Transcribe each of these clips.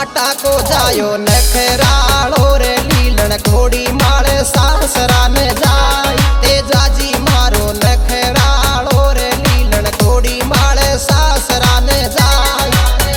छाटा को जायो नखराड़ो रे लीलन घोड़ी माळे सासरा ने जाय तेजाजी मारो नखराड़ो रे लीलन घोड़ी माळे सासरा ने जाय।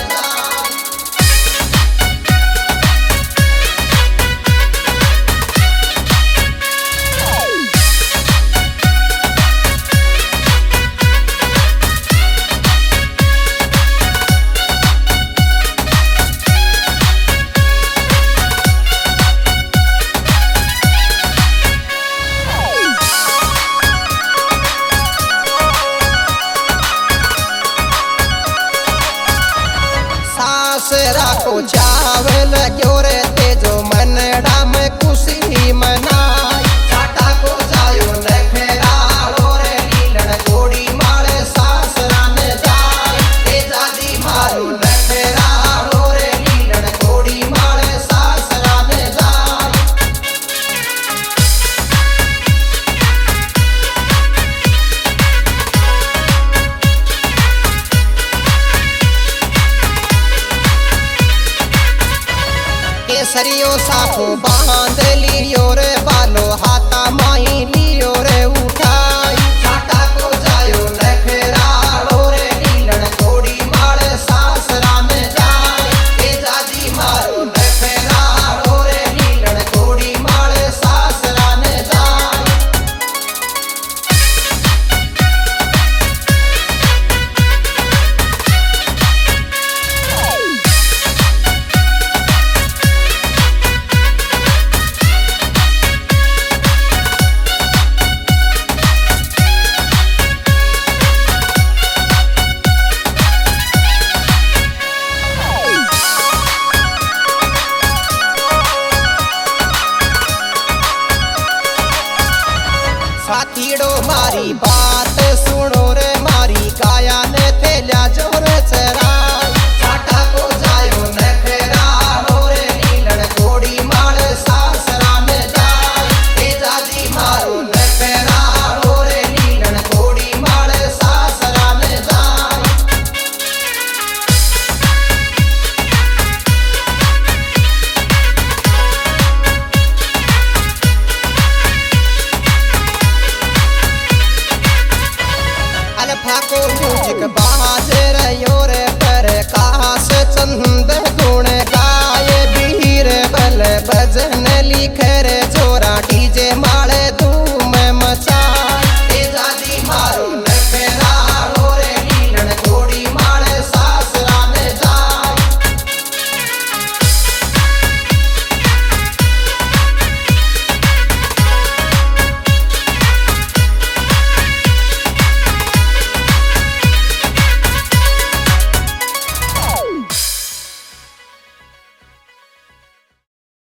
सासरा को चावल क्यों रे तेजो मनड़ा में खुशी मनाई छाटा को जायो नखराड़ो रे लीलन घोड़ी माळे सासरा ने जाय तेजाजी मारो नखराड़ो रे लीलन घोड़ी माळे सासरा ने जाय। केसरियो साफो बांध लियो रे बालो हाथा माही लियो रे उठाई छाटा को जायो नखराड़ो रे लीलन घोड़ी माळे सासरा ने जाय तेजाजी मारो नखराड़ो रे लीलन घोड़ी माळे सासरा ने जाय। साथीड़ो मारी बात सुनो रे मारी काया ने थेल्या जोर चराई छाटा को जायो नखराड़ो रे लीलन घोड़ी माळे सासरा ने जाय तेजाजी मारो नखराड़ो रे लीलन घोड़ी माळे सासरा ने जाय। अल्फा को म्यूजिक बा